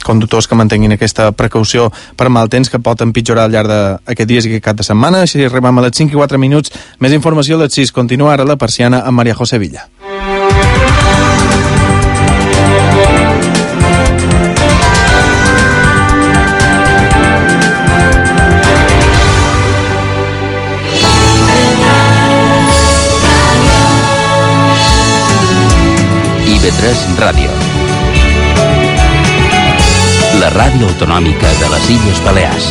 conductors que mantenguin aquesta precaució per mal temps que pot empitjorar al llarg d'aquests dies i aquest cap de setmana. Així arribem a les 5 i 4 minuts. Més informació a les 6. Continua ara la Persiana amb Maria José Villa. IB3 Ràdio, la ràdio autonòmica de les Illes Balears.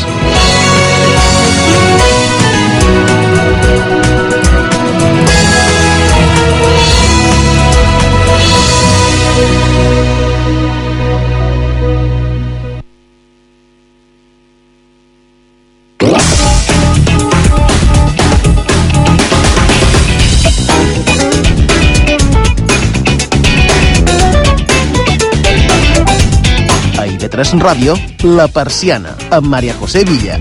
IB3 Ràdio, La Persiana, amb Maria José Villa.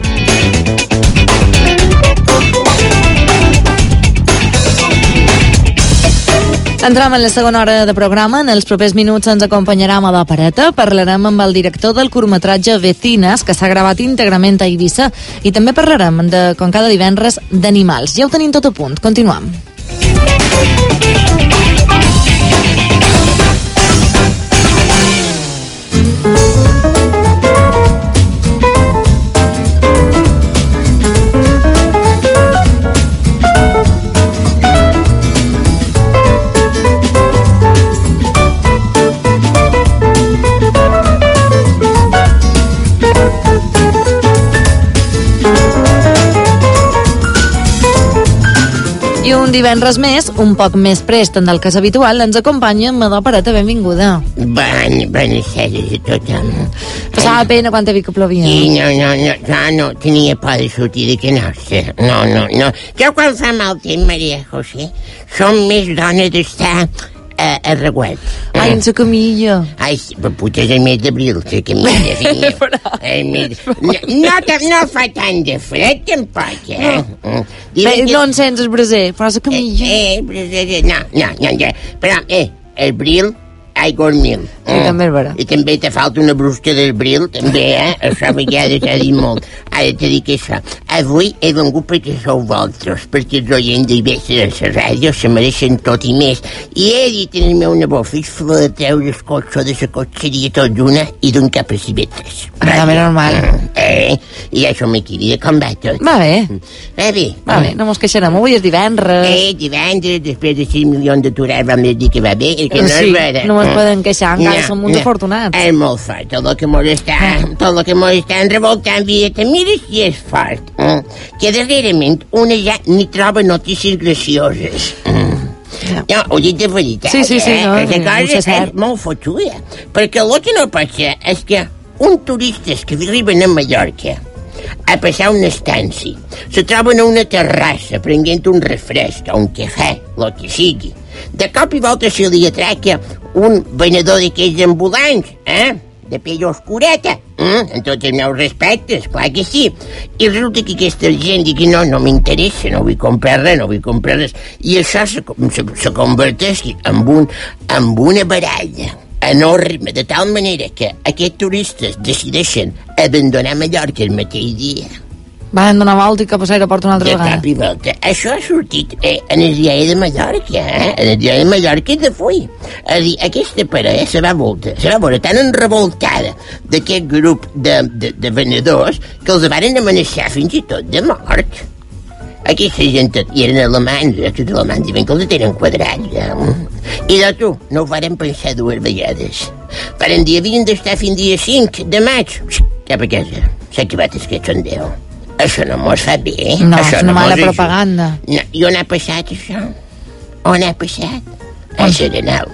Entrem en la segona hora de programa. En els propers minuts ens acompanyarà Amador Pareta. Parlarem amb el director del curtmetratge Vecinas, que s'ha gravat íntegrament a Eivissa, i també parlarem, com cada divendres, d'animals. Ja ho tenim tot a punt. Continuem. I un divendres més, un poc més prest del que és habitual, ens acompanya Amador Pareta. Benvinguda. Bones tardes a tothom. Passava pena quan t'he vist que plovia. No tenia por de sortir de casa. No. Jo quan fa mal temps, Maria José, som més dona d'estar a reguat. Ai, en sa camilla. Ai, però puta, és el mes d'abril, la camilla. No fa tant de fred, tampoc, No encens el braser, però la camilla. No. Però, abril, aigua al mil. També és vera. I també te falta una brusca d'abril, també, Això a vegades ha dit molt. Ara t'he dit que això. Avui he vengut perquè sou vosaltres, perquè els oients d'Ibessa de la ràdio se mereixen tot i més. I he dit al meu nebot, fes favor de treure el cotxe de la cotxeria tot d'una i d'un cap a cibetres. També normal. I això m'he queria com va tot. Va bé. Va bé, no mos queixarem. Avui és divendres. Divendres, després de 6 milions d'aturats vam dir que va bé, que no és vera. No ens poden queixar, encara som uns afortunats. És molt fort, tot el que mos estan revoltant via te mires i és fort. Que darrerament una ja ni troba notícies gracioses. No, ho dic de veritat. Sí, Aquesta cosa és molt fotuda. Perquè el que no pot ser és que un turistes que arriben a Mallorca a passar una estància se troben a una terrassa prenent un refresc o un cafè, el que sigui. De cop i volta se li atraca un venedor d'aquells ambulants, de pell oscureta, en tots els meus respectes, clar que sí. I resulta que aquesta gent digui, no m'interessa, no vull comprar res, i això se converteix en una baralla enorme, de tal manera que aquests turistes decideixen abandonar Mallorca el mateix dia. Van donar volta i cap a l'aeroport una altra vegada. De cap i volta. Això ha sortit en el diari de Mallorca, en el diari de Mallorca de Fui. És a dir, aquesta parella se va veure tan enrevoltada d'aquest grup de venedors que els varen amenaçar fins i tot de mort. Aquesta gent i eren alemanys, tots alemanys diuen que els tenen quadrats. I de tu, no ho varen pensar 2 vegades. Varen dir, havien d'estar fins dia 5 de maig. Cap a casa, s'ha acabat el cachondeo. Això no mos fa bé, No, és una mala propaganda. No, i on ha passat això? On ha passat? A Serenal.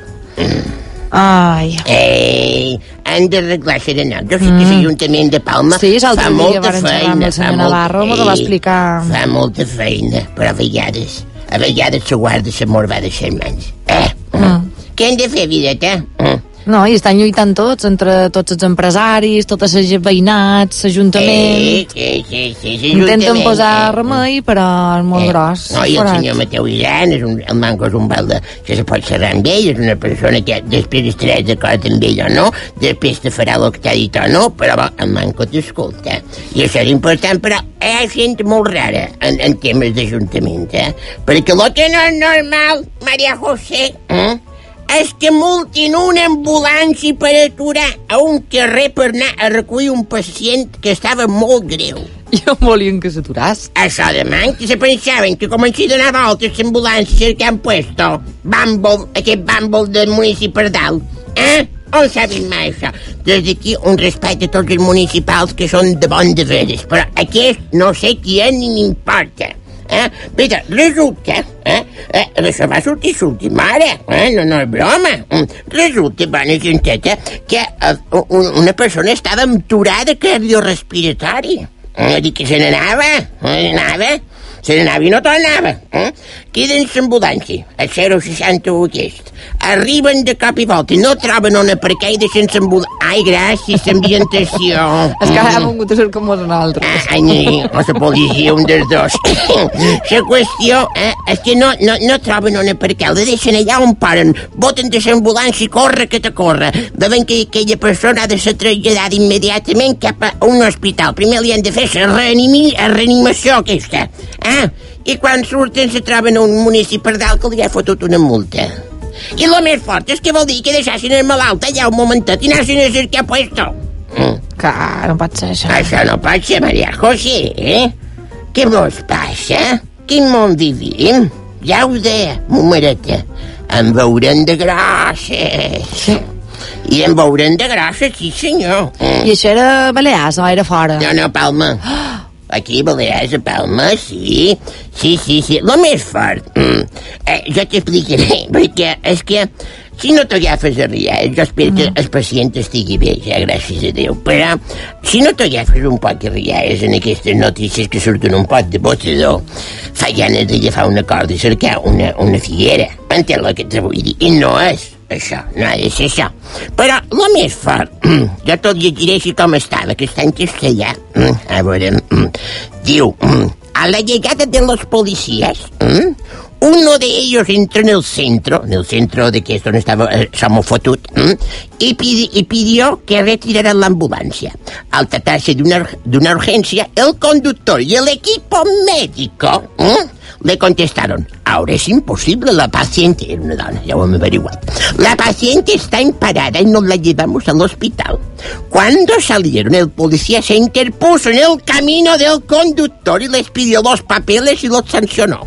Ai. Han d'arreglar Serenal. Jo sé que l'Ajuntament de Palma fa molta feina. El senyor Navarro m'ho va explicar. Fa molta feina, però a vegades se guarda la morva de les mans. Què hem de fer, videta? No, i estan lluitant tots, entre tots els empresaris, totes les veïnats, l'Ajuntament... Sí, intenten posar remei, però és molt gros. No, i el senyor Mateu Iran, el manco és un balde que se pot xerrar amb ell, és una persona que després estaràs d'acord amb ell o no, després te farà el que t'ha dit o no, però el manco t'escolta. I això és important, però hi ha gent molt rara en temes d'Ajuntament, perquè el que no és normal, Maria José, és que multin una ambulància per aturar a un carrer per anar a recollir un pacient que estava molt greu. I on volien que s'aturàs? Això de man, que se pensaven que com així donar voltes l'ambulància que han puesto aquest bàmbol del municipi per dalt. On saben mai això? Des d'aquí un respecte a tots els municipals que són de bon de veres, però aquest no sé qui és ni m'importa. Mira, resulta, això va sortir l'última hora, no és broma. Resulta, bona genteta, que una persona estava aturada cardiorespiratori. Dir que se n'anava i no tornava. Queden l'ambulància, a 061 aquest. Arriben de cop i volta, no troben on aparcar i deixen l'ambulància. Ai, gràcies, l'ambientació. És que ha vingut a ser com nosaltres. O la policia, un dels dos. La qüestió és que no troben on aparcar, la deixen allà on paren, boten de l'ambulància i corre que te corre. Veuen que aquella persona ha de ser traslladada immediatament cap a un hospital. Primer li han de fer la reanimació aquesta. I quan surten se troben a un municipi per dalt que li ha fotut una multa. I el més fort és que vol dir que deixassin el malalt allà un momentet i anessin a cercar puesto. Clar, no pot ser això. Això no pot ser, Maria José, Què mos passa? Quin món vivim? Ja ho deia, momereta, en veurem de grosses. Sí. I en veurem de grosses, sí senyor. I això era Balears o era fora? No, Palma. Aquí, Balears, a Palma, sí. Lo més fort. Jo t'explicaré, perquè és que si no t'agafes a rialles, jo espero que el pacient estigui bé, ja, gràcies a Déu, però si no t'agafes un poc a rialles en aquestes notícies que surten un poc de botador, fa ganes d'agafar una corda i cercar una figuera. Entén el que te vull dir? I no és això, no ha de ser això. Però el més fort, jo tot llegiré així com estava, que està en castellà. A veure, diu, a la llegada de los policías, uno de ellos entró en el centro de que esto no estaba samofotut, y pidió que retiraran la ambulancia. Al tratarse de una urgencia, el conductor y el equipo médico le contestaron: ahora es imposible, la paciente, era una dona, ya lo hemos averiguado, la paciente está emparada y nos la llevamos al hospital. Cuando salieron, el policía se interpuso en el camino del conductor y les pidió los papeles y los sancionó.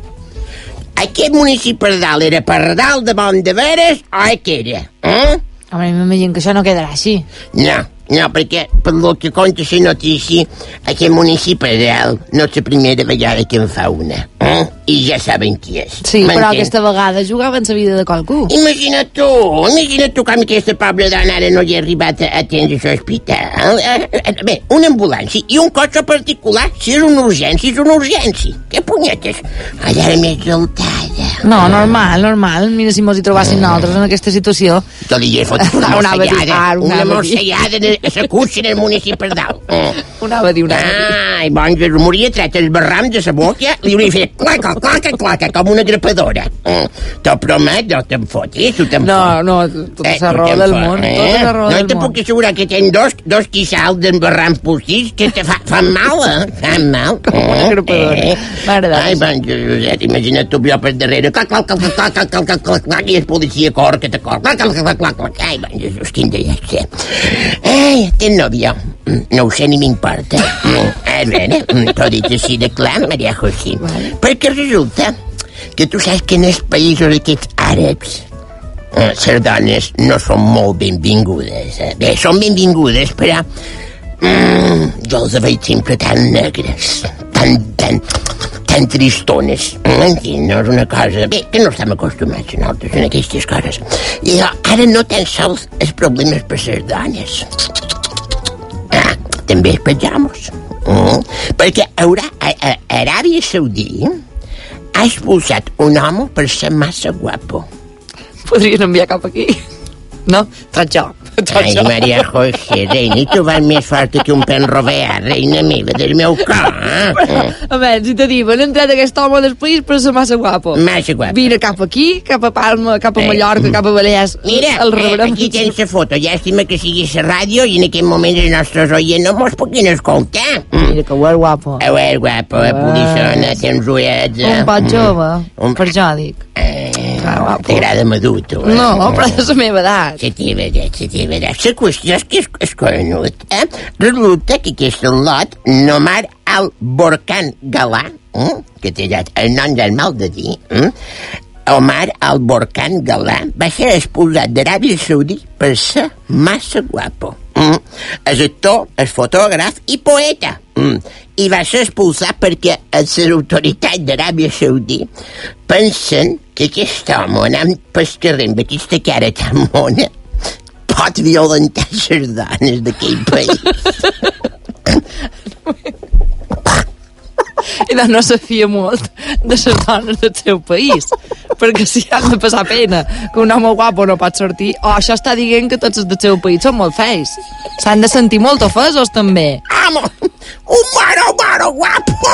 Aquest municipi per dalt era per dalt de bon de veres o què era? Home, m'imagino que això no quedarà així. No, perquè per lo que conta la notícia, aquest municipi per dalt no és la primera vegada que en fa una. I ja saben qui és. Sí, però aquesta vegada jugaven la vida de qualcú. Imagina't tu com aquesta pobra dona ara no hi ha arribat a atendre l'hospital. Bé, una ambulància i un cotxe particular, si és una urgència, és una urgència. Què punyetes? Ara més exaltada. No, normal. Mira si mos hi trobàssim nosaltres en aquesta situació. Que li he fotut una mossellada a la cuixa en el municipi per dalt. Anava a dir. Ai, bon, que m'hauria tret el barram de la boca, li hauria fet claca, com una grapadora. T'ho promet, no te'n fotis, tu te'n fotis. No, tota la raó del món. No te puc assegurar que tens dos quissals d'en barram postís que te fan mal, Fan mal. Una grapadora. M'agrada. Ai, bon, Josep, imagina't tu jo per darrere, clac, i el policia cor, que te cor, clac. Ai, bon, Jesús, quin de lleig. Ai, tens nòvia? No ho sé ni m'importa. A veure, t'ho dit així de clar, Maria José. Perquè resulta que tu saps que en els països aquests àrabs les dones no són molt benvingudes. Bé, són benvingudes, però jo els veig sempre tan negres, tan tristones. No és una cosa... Bé, que no estem acostumats nosaltres en aquestes coses. I ara no tan sols els problemes per les dones. També els pejamos. Perquè Aràbia Saudí ha expulsat un home per ser massa guapo. Podrien enviar cap aquí. No? Tras jo. Ai, Maria José, reina, i tu vas més forta que un pen roveat, reina meva, del meu cor. A veure, si te diu, han entrat aquest home del país per ser massa guapo. Massa guapo. Vine cap aquí, cap a Palma, cap a Mallorca, cap a Balears. Mira, aquí tens la foto. Llàstima que sigui la ràdio i en aquest moment els nostres oients no mos puguin escoltar. Mira que ho és guapo. Ho és guapo, polissona, tens ullets. Un pot jove, per jo dic. T'agrada madur, tu. No, però és la meva edat. La teva edat. La qüestió és que és conegut, Resulta que aquest lot, Omar al-Borkan Galà, que té el nom del mal de dir, Omar al-Borkan Galà va ser expulsat d'Aràbia Saudí per ser massa guapo. És actor, és fotògraf i poeta. I va ser expulsat perquè les autoritats d'Aràbia Saudí pensen que aquest home anant pel carrer amb aquesta cara tan mona pot violentar les dones d'aquell país. I no se fia molt de les dones del seu país, perquè si han de passar pena que un home guapo no pot sortir, això està dient que tots els del seu país són molt feis. S'han de sentir molt ofesos, també. Un mare guapo!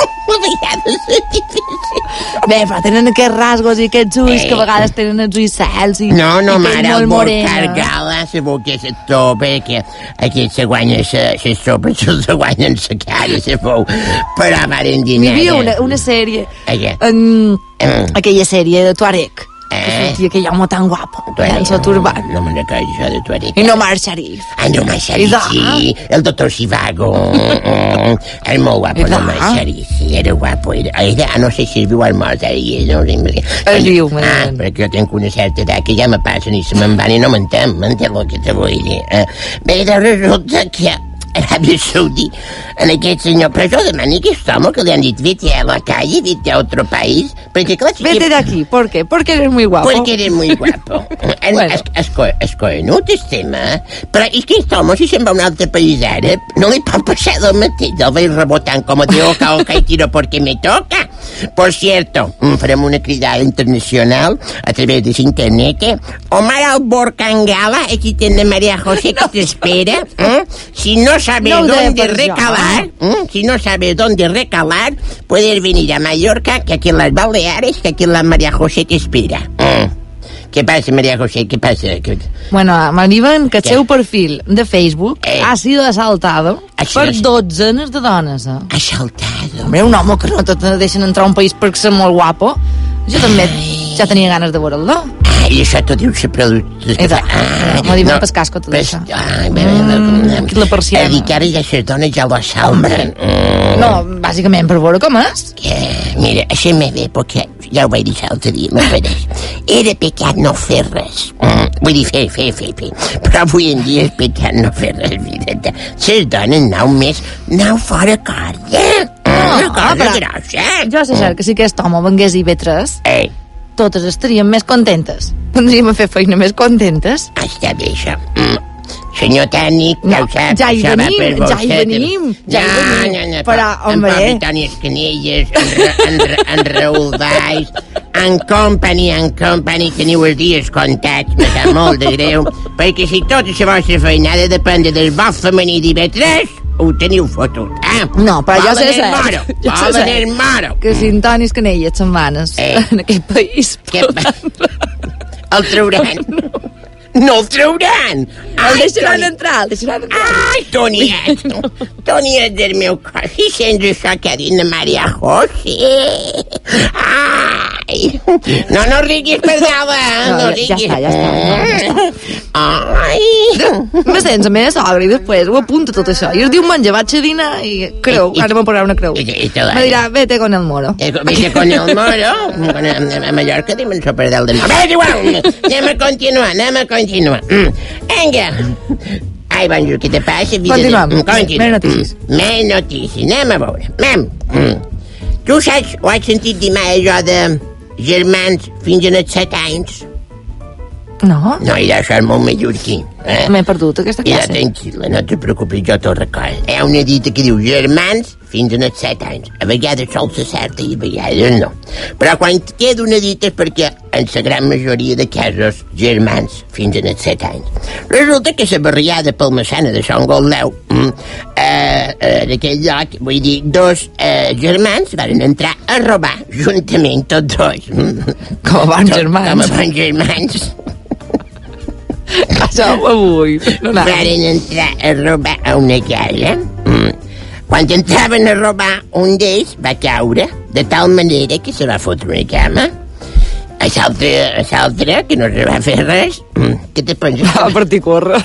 Bé, però tenen aquests rasgos i aquests ulls que a vegades tenen els ulls cels i no, mare, el Borcar Gala segur que és actor, perquè aquest se guanya les sopes, se guanyen la cara, segur, però varen dir hi havia una sèrie, aquella sèrie de Tuareg, que sortia aquell home tan guapo, llença turbant. No me'n recordo això de Tuareg. I Omar Sharif. Omar Sharif, sí, el doctor Sivago. Era molt guapo, Omar Sharif, sí, era guapo. No sé si viu al mort, ara hi és. El viu, perquè jo tinc una certa edat que ja me passen i se me'n van i no m'entén el que te vull dir. Bé, resulta que Aràbia Saudí, en aquest senyor, però jo demani que aquest home que li han dit vete a la calle, vete a otro país, perquè clar... Vete de aquí, ¿por qué? Porque eres muy guapo. Porque eres muy guapo. És conegut, el tema, però és que aquest home, si se'n va a un altre país àrab, no li pot passar del mateix, el veig rebotant com a de oca y tiro porque me toca. Por cierto, farem una cridada internacional a través de internet. Omar al-Borkan Galà, aquí tiene María José que te espera. Si no sabes dónde recalar, si no sabes dónde recalar, puedes venir a Mallorca, que aquí en las Baleares, que aquí en la María José te espera. Què passa, María José? Què passa? Bueno, m'arriben que el seu perfil de Facebook ha sido asaltado per dotzenes de dones. Asaltado? Hombre, un home que no te deixen entrar a un país perquè ser molt guapo. Jo també ja tenia ganes de veure'l. I això t'ho diu la productora. M'ho diuen per casco tot això. Aquí la persiana. És dir, que ara ja les dones ja l'assalten. No, bàsicament per veure com és. Mira, això me ve, perquè ja ho vaig dir l'altre dia, m'apareix. Era pecat no fer res. Vull dir, fer. Però avui en dia és pecat no fer res, mira. Les dones aneu fora corda. Una cosa grossa. Jo sé cert que si aquest home vengués i B3, totes estaríem més contentes. Podríem fer feina més contentes. Està bé, això. Senyor tècnic, ja ho sap, ja hi venim. No. Però, home... En Toni Escanelles, en Raül Valls, en company, teniu els dies comptats, me sap molt de greu, perquè si tota la vostra feinada depèn del bo femení d'IV3, ho teniu fotut, No, però jo sé cert. Que si en Toni Escanelles se'n van en aquest país... El trauran. No el trauran! El deixaran entrar. Ai, Toniet del meu cor, si sents això que ha dit la Maria José. Ai! No riguis, perdava, no riguis. Ja està. Ai! Me sents a meva sogra i després ho apunta tot això. I el diumenge vaig a dinar i creu, ara m'ho posarà una creu. Me dirà, vete con el moro. Vete con el moro? A Mallorca diuen sopa del moro. Bé, igual, anem a continuar. Vinga. Ai, bonjour, què te passa? Continuem. Més notícies. Anem a veure. Tu saps o has sentit dir mai allò de germans fins als 7 anys? No. No, i això és molt mallorquí. M'he perdut aquesta classe. Tranquil·la, no te preocupis, jo te'l recordo. Hi ha una dita que diu germans fins als 7 anys. A vegades sol ser certa i a vegades no. Però quan queda una dita és perquè en la gran majoria de casos germans fins als 7 anys. Resulta que la barriada palmassana de Sant Goldeu d'aquell lloc, vull dir, 2 germans van entrar a robar juntament tots 2. Com a bons germans. Com a bons germans. Avui. Van entrar a robar a una casa. Quan entraven a robar, un d'ells va caure de tal manera que se va fotre una cama. A l'altre, que no se va fer res, què te penses? Va partir córrer.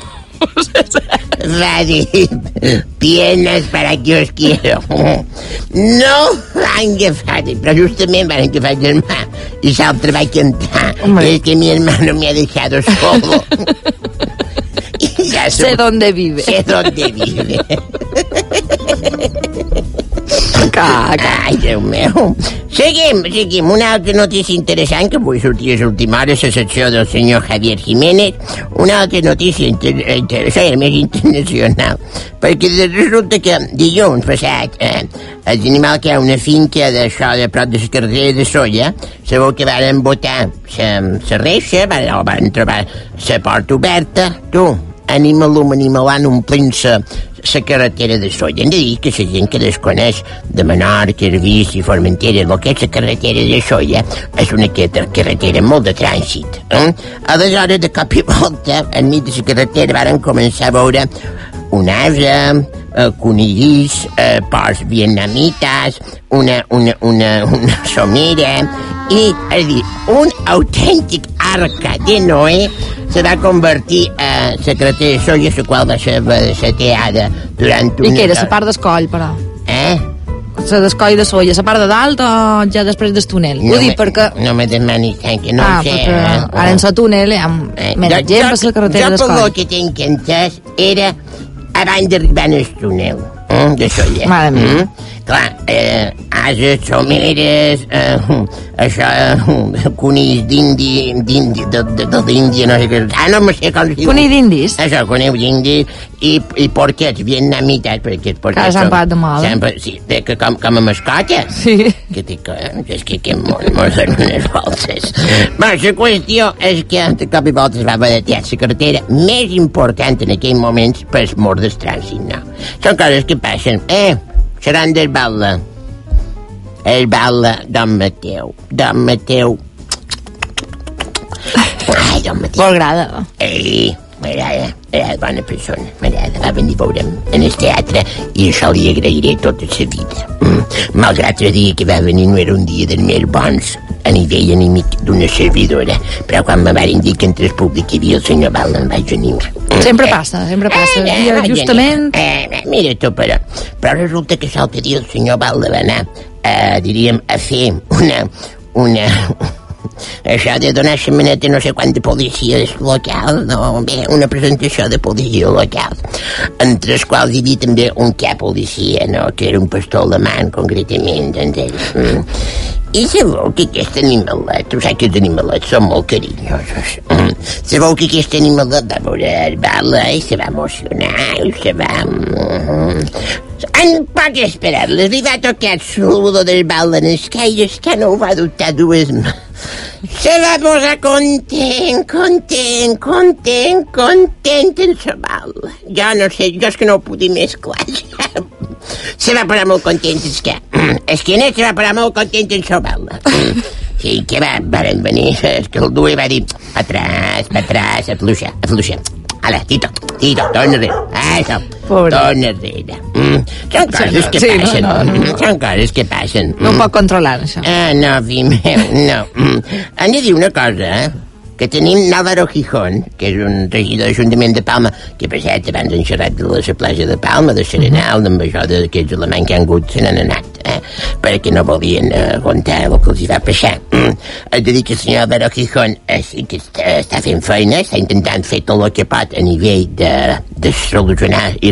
Va dir, piernas para que os quiero. No van agafar, però justament van agafar el germà i l'altre va cantar. Es que mi hermano me ha dejado solo. Sé dónde vive. Sé dónde vive. Ai, Déu meu. Seguim. Una altra notícia interessant que avui sortia a l'última hora a la secció del senyor Javier Jiménez. Una altra notícia interessant, més internacional, perquè resulta que dilluns passat els animals que hi ha una finca d'això de prop de la carretera de Solla, sabeu que van botar la reixa, van trobar la porta oberta, animalant omplint-se la carretera de Solla. Hem de dir que la gent que desconeix de Menorca, Arbís i Formentera el que és la carretera de Solla és una carretera molt de trànsit. Aleshores, de cop i volta, enmig de la carretera varen començar a veure un ase, conills, porcs vietnamites, una somera, i, és dir, un autèntic arca de Noé se va convertir a la carretera de Solla, la qual va ser saqueada durant una... I què era, la part d'escoll, però? La d'escoll de Solla, la part de dalt o ja després del túnel? Ho dic perquè... No me demanis tant, que no ho sé. Perquè ara en la túnel hi ha més gent per la carretera d'escoll. Jo per que tinc entès era abans d'arribar al túnel de Solla. Mare meva. Clar, ases, someres, això, conills d'Índia, no sé què... no sé com es diu. Conill d'indis? Això, conill d'indis i porquets vietnamitats, perquè els porquets s'han pagat de mal. Sí, com a mascota. Sí. És que mos donen unes voltes. Bé, la qüestió és que de cop i volta es va haver de tirar la carretera més important en aquells moments per mort del trànsit, no? Són coses que passen. Seran del Batlle. El Batlle d'en Mateu. D'en Mateu. Ai, d'en Mateu. Molt agrada. M'agrada. Era bona persona. M'agrada. Va venir a veure'm en el teatre i això li agrairé tota la vida. Malgrat el dia que va venir no era un dia dels més bons a nivell anímic d'una servidora, però quan me van dir que entre el públic hi havia el senyor Batlle em vaig animar. Sempre passa. Justament... Mira tu, però resulta que l'altre dia el senyor Batlle va anar, diríem, a fer una això de donar setmaneta no sé quant de policies locals, una presentació de policia local, entre els quals hi havia també un cap policia, que era un pastor alemany, concretament, I sabeu que aquest animalet, tu saps que els animalets són molt carinyosos. Sabeu que aquest animalet va veure el Batlle i se va emocionar i se va... En poc esperar, li va tocar el saludo del Batlle en els caires que no ho va dubtar dues mans. Se va posar content en sa Batlle. Jo no sé, jo és que no ho puc dir més clar. Se va posar molt content, és que Net se va posar molt content en sa Batlle. Sí, que van venir, és que el Due va dir, atrás, afluixa. Ala, Tito, torna enrere. Això, torna enrere. Són coses que passen. Són coses que passen. No ho pot controlar, això. No, fill meu, no. Han de dir una cosa, que tenim Álvaro Gijón, que és un regidor d'Ajuntament de Palma, que per cert abans han xerrat de la platja de Palma, de Serenal, amb això d'aquests alemanys que han hagut, se n'han anat, perquè no volien aguantar el que els hi va passar. Has de dir que el senyor Álvaro Gijón que està fent feina, està intentant fer tot el que pot a nivell de solucionar i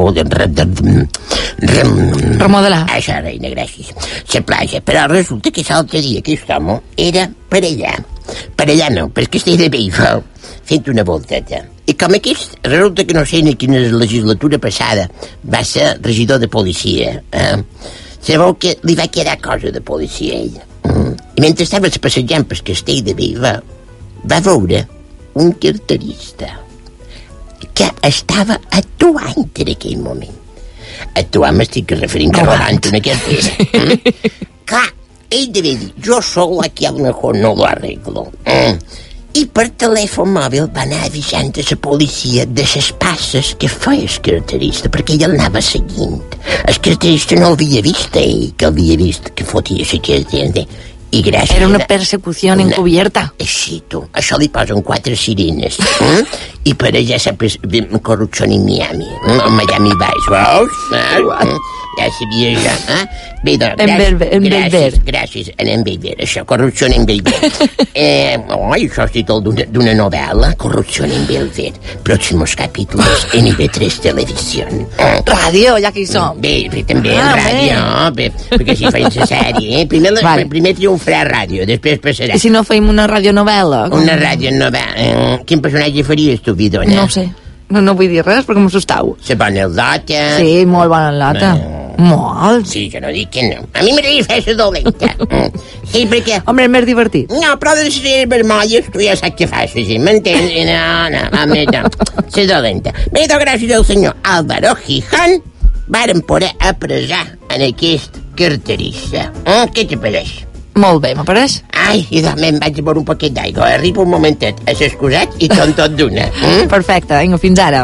remodelar. Això, reina, gràcies. La platja. Però resulta que l'altre dia aquest home era per allà no, per Castell de Beifal, fent una volteta. I com aquest, resulta que no sé ni quina legislatura passada va ser regidor de policia. Sabeu que li va quedar cosa de policia a ella. I mentre estaves passejant pel castell de Vic va veure un carterista que estava actuant en aquell moment. Actuant m'estic referint a rodant una cartera. Clar, ell devia dir, jo sol aquí a lo mejor no lo arreglo. I per telèfon mòbil va anar avisant a la policia de les passes que feia el carterista, perquè ell l'anava seguint. El carterista no l'havia vist ell, que havia vist que fotia la cartera. I gràcies era una persecució encubierta. Sí, tu, això li posen 4 sirines. I per allà sempre corrupció en Miami. Miami Vice, veus? Ja sabia jo. Bé, doncs, gràcies, en Belver, això, corrupció en Belver. Això és títol d'una novel·la, corrupció en Belver. Pròximos capítols en IB3 Televisió. Ràdio, ja que hi som. Bé, també en ràdio, perquè si feien la sèrie. Primer triomfarà ràdio, després passarà. I si no feim una radionovel·la? Una radionovel·la. Quin personatge faries tu, Vidona? No ho sé. No vull dir res perquè m'assustau. La bona lota. Sí, molt bona lota. Molt. Sí, jo no dic que no. A mi m'agradaria fer la dolenta. Sí, perquè... Home, és més divertit. No, però de les vermolles tu ja saps què fas, sí, m'entens? No, la dolenta. Bé, doncs gràcies al senyor Álvaro Gijón varen poder apressar en aquest carterista. Què te pareix? Molt bé, m'apareix. Ai, i doncs me'n vaig a veure un paquet d'aigua. Arribo un momentet a s'excusat i són tot d'una. Perfecte, vinga, fins ara.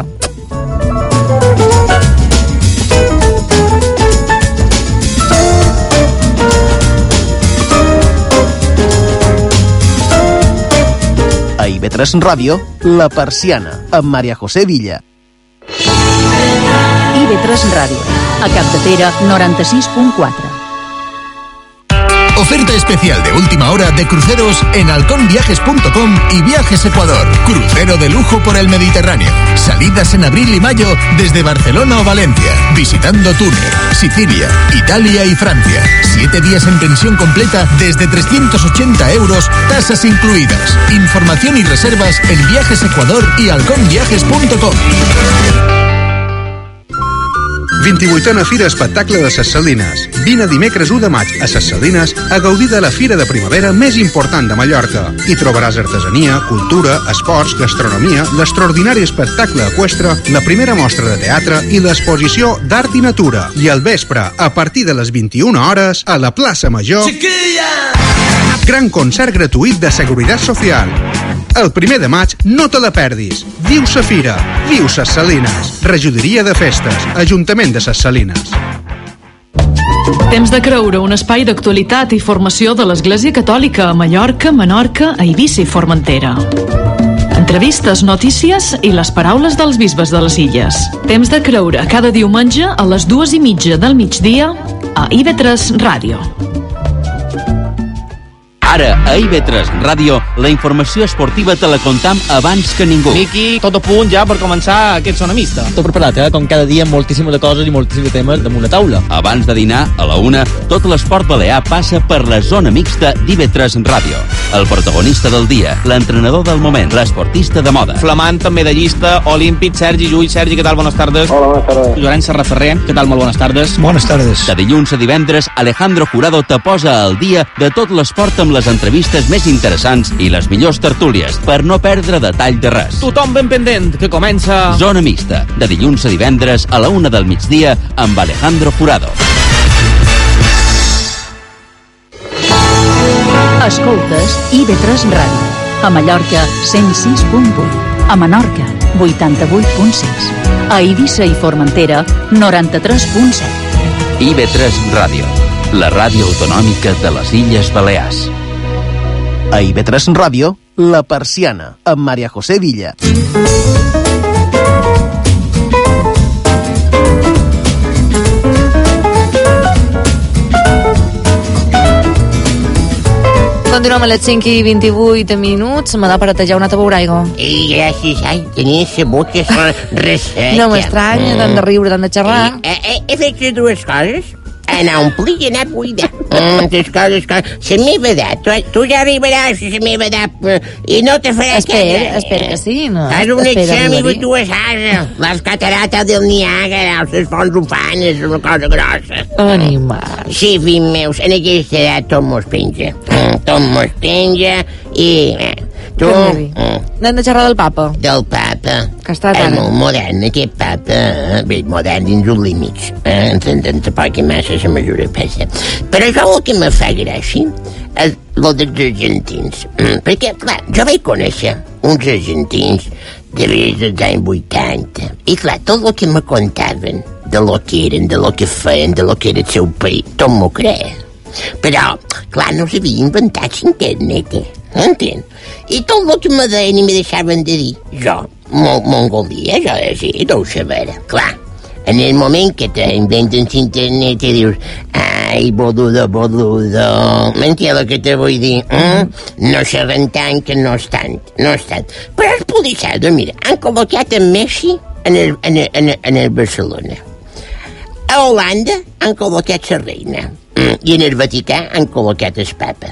A IB3 Ràdio, La Persiana, amb Maria José Villa. IB3 Ràdio, a Capdepera, 96.4. Oferta especial de última hora de cruceros en halconviajes.com y Viajes Ecuador. Crucero de lujo por el Mediterráneo. Salidas en abril y mayo desde Barcelona o Valencia. Visitando Túnez, Sicilia, Italia y Francia. 7 días en pensión completa desde 380 euros, tasas incluidas. Información y reservas en Viajes Ecuador y halconviajes.com. 28a Fira Espectacle de Ses Salines. Vine dimecres 1 de maig a Ses Salines a gaudir de la fira de primavera més important de Mallorca. Hi trobaràs artesania, cultura, esports, gastronomia, l'extraordinari espectacle eqüestre, la primera mostra de teatre i l'exposició d'art i natura. I al vespre, a partir de les 21 hores, a la plaça Major, gran concert gratuït de Seguretat Social. El 1 de maig no te la perdis. Viu sa fira, viu Ses Salines. Regidoria de Festes, Ajuntament de Ses Salines. Temps de creure, un espai d'actualitat i formació de l'Església Catòlica a Mallorca, Menorca, Eivissa i Formentera. Entrevistes, notícies i les paraules dels bisbes de les illes. Temps de creure, cada diumenge a les 2:30 del migdia a IB3 Ràdio. Ara, a IB3 Ràdio, la informació esportiva te la contam abans que ningú. Miqui, tot a punt ja per començar aquest Sonamista. Tot preparat, com cada dia, moltíssimes de coses i moltíssims de temes damunt la taula. Abans de dinar, a la 1, tot l'esport balear passa per la zona mixta d'IB3 Ràdio. El protagonista del dia, l'entrenador del moment, l'esportista de moda. Flamant també de llista, olímpic, Sergi Llull. Sergi, què tal? Bones tardes. Hola, bones tardes. Llorenç Serraferrer, què tal? Molt bones tardes. Bones tardes. De dilluns a divendres, Alejandro Jurado te posa al dia de tot l'esport amb les entrevistes més interessants i les millors tertúlies, per no perdre detall de res. Tothom ben pendent, que comença... Zona Mixta, de dilluns a divendres a la 1 del migdia amb Alejandro Jurado. Escoltes IB3 Ràdio. A Mallorca, 106.8. A Menorca, 88.6. A Eivissa i Formentera, 93.7. IB3 Ràdio, la ràdio autonòmica de les Illes Balears. A IB3 Ràdio, La Persiana, amb Maria José Villa. Continuem a les 5:28 minuts. Me da per atejar una taula d'aigua. Gràcies, ai, tenia la boca resseca. No m'estranya, tant de riure, tant de xerrar. He fet les dues coses. anar a omplir i anar a buidar. Les coses. La meva edat, tu ja arribaràs a la meva edat i no te faràs Espera que sí, no? Fas un examen i tu saps les catarates del Niàgara, les fonts ufanes, una cosa grossa. Animal. Sí, fills meus, en aquesta edat tot mos penja. Tot mos penja i... Tu... N'hem de xerrar del papa. Del papa. Que està És molt modern, aquest papa. Bé, modern dins uns límits. Entenen tampoc massa la mesura pesa. Però això el que me fa gràcia és el dels argentins. Perquè, clar, jo vaig conèixer uns argentins dels anys 80. I, clar, tot el que me contaven de lo que eren, de lo que feien, de lo que era el seu país, tot m'ho creia. Però, clar, no s'havia inventat internet, entén? I tot el que me deien i me deixaven de dir, jo, Mongolia, jo sí, deu saber. Clar, en el moment que t'inventen internet i dius, ai, boludo, m'entens el que te vull dir? No saben tant que no estan. Però els policies, mira, han col·locat en Messi en el Barcelona. A Holanda han col·locat la reina. I en el Vaticà han col·locat el papa.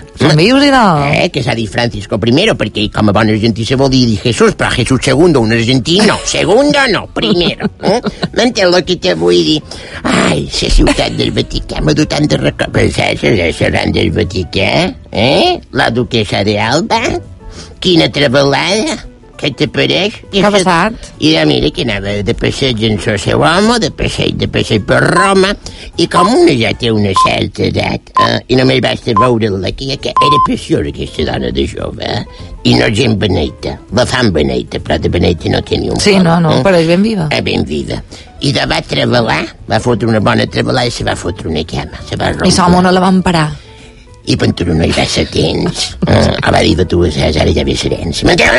Que s'ha dit Francisco I, perquè com a bon argentí se vol dir Jesús, però Jesús segundo, un argentí no. Segundo no, primero. M'entens el que te vull dir? Ai, la ciutat del Vaticà m'ha dut tant de records. La gran del Vaticà, la duquesa d'Alba, quina trebalada. Què te pareix? Què ha passat? I mira que anava de passeig en el seu home, de passeig per Roma, i com una ja té una certa edat, i només basta veure-la, que era preciosa aquesta dona de jove, i no gent beneita. La fan beneita, però de beneita no tenia un Sí, no, però és ben viva. Ben viva. I va treballar, va fotre una bona treballar i se va fotre una cama. I l'home no la van parar. I Ventura no hi va ser temps. Va dir de tu, ara ja ve serens.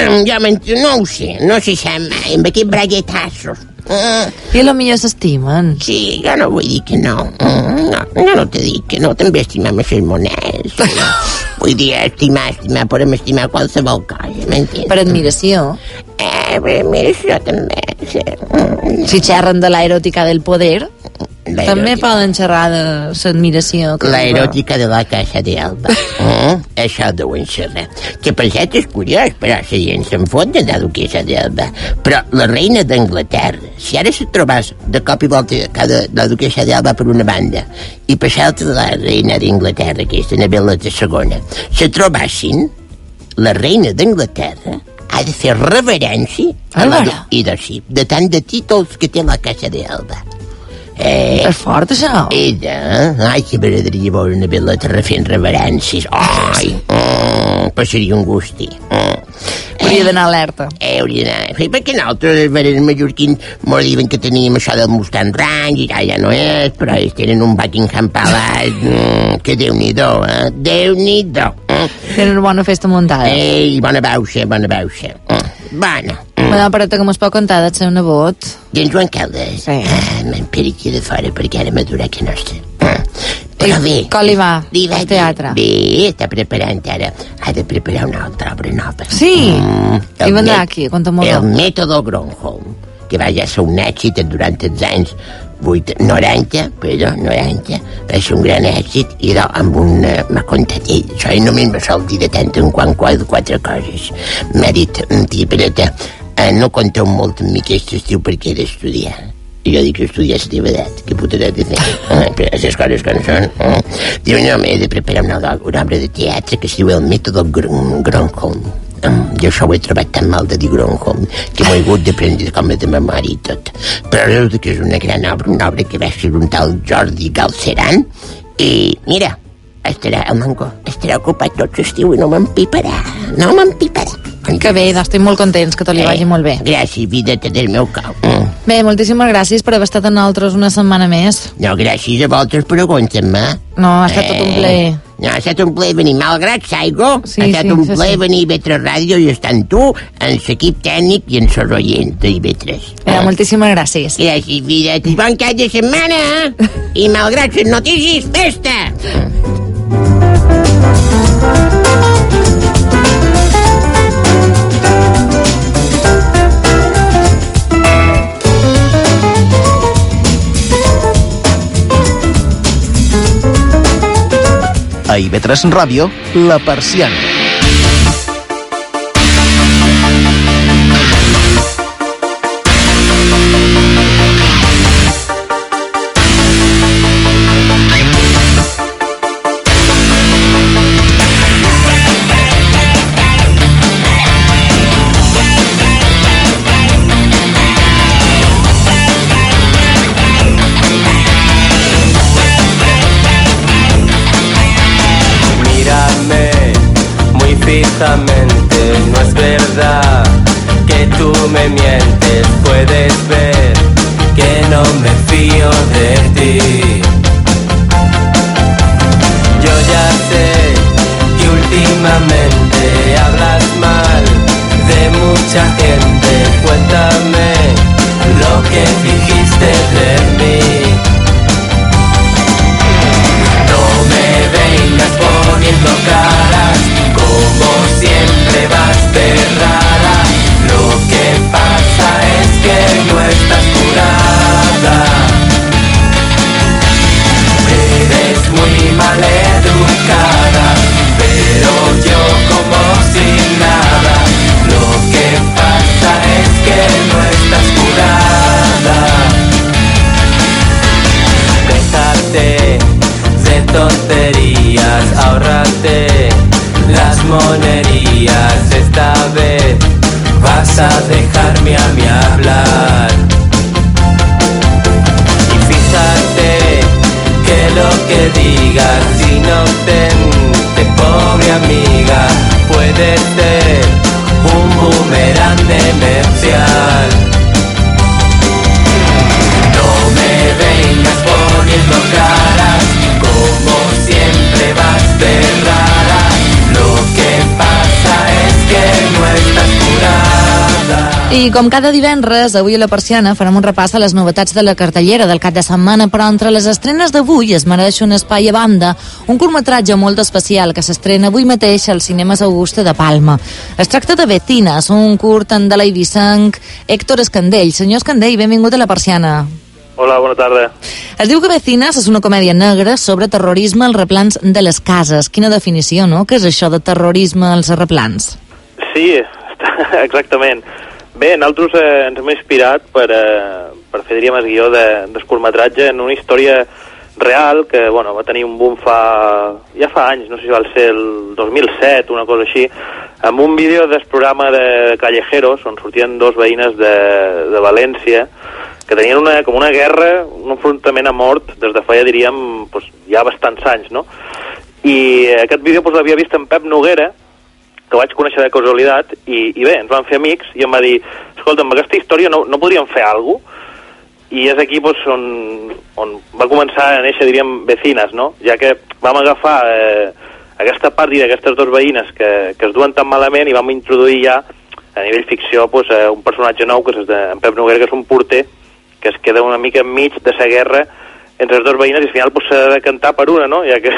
Jo no ho sé, no se sap mai, amb aquests braguetassos. I potser s'estimen. Sí, jo no vull dir que no. No te dic que no, també estimem les monedes. Vull dir, estimar, podem estimar qualsevol cosa, m'entens? Per admiració. Per admiració també, sí. Si xerren de l'aeròtica del poder... També poden xerrar de l'admiració. L'aeròtica de la Casa d'Alba. Això deuen xerrar. Que per cert és curiós, però la gent se'n fot de la duquesa d'Alba. Però la reina d'Anglaterra, si ara se trobàs de cop i volta la duquesa d'Alba per una banda i per l'altra la reina d'Anglaterra, que és Anabel II, se trobassin, la reina d'Anglaterra ha de fer reverència de tant de títols que té la Casa d'Alba. És fort, això. Ai, que m'agradaria veure una Anglaterra fent reverències. Ai, passaria un gusti. Hauria d'anar alerta. Hauria d'anar. Perquè nosaltres, els mallorquins, mos diuen que teníem això del Mustang Ranch, i ja no és, però ells tenen un Buckingham Palace, que Déu-n'hi-do, Déu-n'hi-do. Tenen una bona festa muntada. Ei, bona bauxa. Bona. Madame Pareta, com es pot contar del seu nebot? I en Joan Caldes? Sí. M'emperi aquí de fora, perquè ara m'adura que nostra. Però bé... Com li va, al teatre? Bé, està preparant ara. Ha de preparar una altra obra nova. Sí? I vendrà aquí, conta'm-ho. El mètode Gronholm, que va ja ser un èxit durant els anys 90, va ser un gran èxit, i amb m'ha contat ell, això només me sol dir de tant en quant quatre coses. M'ha dit, tia Pereta, no conteu molt amb mi aquest estiu perquè he d'estudiar. I jo dic que estudiar la teva edat, que putarà de fer? Però les coses com són. Diu, no, m'he de preparar una obra de teatre que es diu El mètode Gronholm. Jo això ho he trobat tan mal de dir Gronholm que m'ho he hagut de prendre com a de memòria i tot. Però resulta que és una gran obra, una obra que va ser un tal Jordi Galceran, i mira, estarà ocupat tot l'estiu i no m'empiparà. Que bé, estic molt contents, que tot li vagi molt bé. Gràcies, videta del meu cau. Bé, moltíssimes gràcies per haver estat amb nosaltres una setmana més. No, gràcies a vosaltres per aguantar-me. No, ha estat tot un plaer. No, ha estat un plaer venir, malgrat Saigo, ha estat un plaer venir a IB3 Ràdio i estar amb tu, en l'equip tècnic i en els oients d'IB3. Moltíssimes gràcies. Gràcies, videta. Bon cap de setmana, i malgrat les notícies, festa! A IB3 Ràdio, La Persiana. No es verdad que tú me mientes, puedes ver que no me fío de ti. Yo ya sé que últimamente hablas mal de mucha gente, cuéntame lo que dijiste de mí. No me vengas poniendo caras, como siempre vas de rara. Lo que pasa es que no estás curada. Eres muy maleducada, pero yo como si nada. Lo que pasa es que no estás curada. Déjate de tonterías, ahórrate las monerías, esta vez vas a dejarme a mí hablar. Y fíjate que lo que digas inocente, pobre amiga, puede ser un boomerang demencial. No me vengas poniendo caras, como siempre vas de rara. Lo que pasa es que no estás curada. I com cada divendres, avui a La Persiana farem un repàs a les novetats de la cartellera del cap de setmana, però entre les estrenes d'avui es mereix un espai a banda, un curtmetratge molt especial que s'estrena avui mateix als cinemes Augusta de Palma. Es tracta de Vecinas, un curt de l'eivissenc Héctor Escandell. Senyor Escandell, benvingut a La Persiana. Hola, bona tarda. Es diu que Vecinas és una comèdia negra sobre terrorisme als replans de les cases. Quina definició, no? Què és això de terrorisme als replans? Sí, exactament. Bé, nosaltres ens hem inspirat per fer, diríem, el guió del curtmetratge en una història real que, bueno, va tenir un boom ja fa anys, no sé si va ser el 2007, una cosa així, amb un vídeo del programa de Callejeros, on sortien dos veïnes de València, que tenien com una guerra, un enfrontament a mort des de fa, ja diríem, ja bastants anys, no? I aquest vídeo l'havia vist en Pep Noguera, que vaig conèixer de casualitat, i bé, ens vam fer amics, i em va dir, escolta, amb aquesta història no podríem fer alguna cosa? I és aquí on va començar a néixer, diríem, Vecinas, no? Ja que vam agafar aquesta part d'aquestes dues veïnes que es duen tan malament i vam introduir ja, a nivell ficció, un personatge nou, que és en Pep Noguera, que és un porter, que es queda una mica enmig de la guerra entre les dues veïnes i al final s'ha de cantar per una, no? Ja que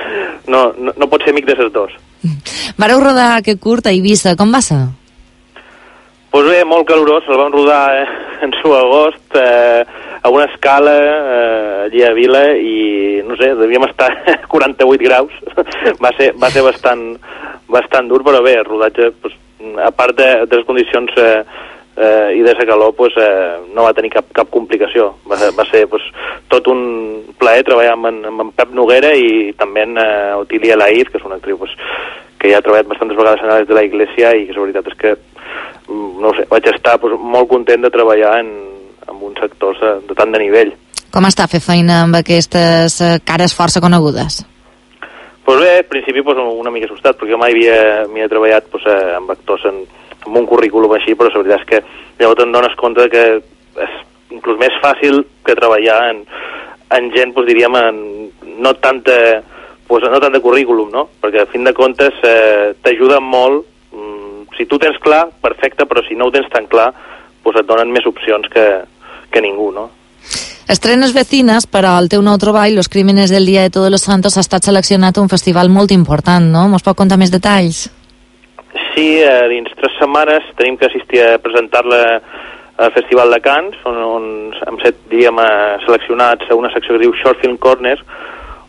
no pot ser amic de les dues. Vareu rodar aquest curt a Eivissa, com va ser? Doncs bé, molt calorós, el vam rodar en su agost, a una escala allí a Vila, i no sé, devíem estar a 48 graus. Va ser bastant dur, però bé, el rodatge, a part de les condicions i de la calor, no va tenir cap complicació. Va ser tot un plaer treballar amb en Pep Noguera i també en Otília Laïz, que és una actriu que ja ha treballat bastantes vegades en Ales de la Iglesia, i que la veritat és que no sé, vaig estar molt content de treballar amb uns actors de tant de nivell. Com està fer feina amb aquestes cares força conegudes? Doncs bé, al principi una mica assustat, perquè jo mai havia treballat amb actors amb un currículum així, però la veritat és que llavors te'n dones compte que és inclús més fàcil que treballar en gent, diríem, no tant de currículum, no? Perquè a fin de comptes t'ajuda molt. Si tu tens clar, perfecte, però si no ho tens tan clar, et donen més opcions que ningú, no? Estrenes Vecinas, però el teu nou treball, Los Crímenes del Día de Todos los Santos, ha estat seleccionat a un festival molt important, no? Mos pot contar més detalls? Sí, dins 3 setmanes tenim que assistir a presentar-la al Festival de Canes, on hem set, diríem, seleccionats a una secció que diu Short Film Corner,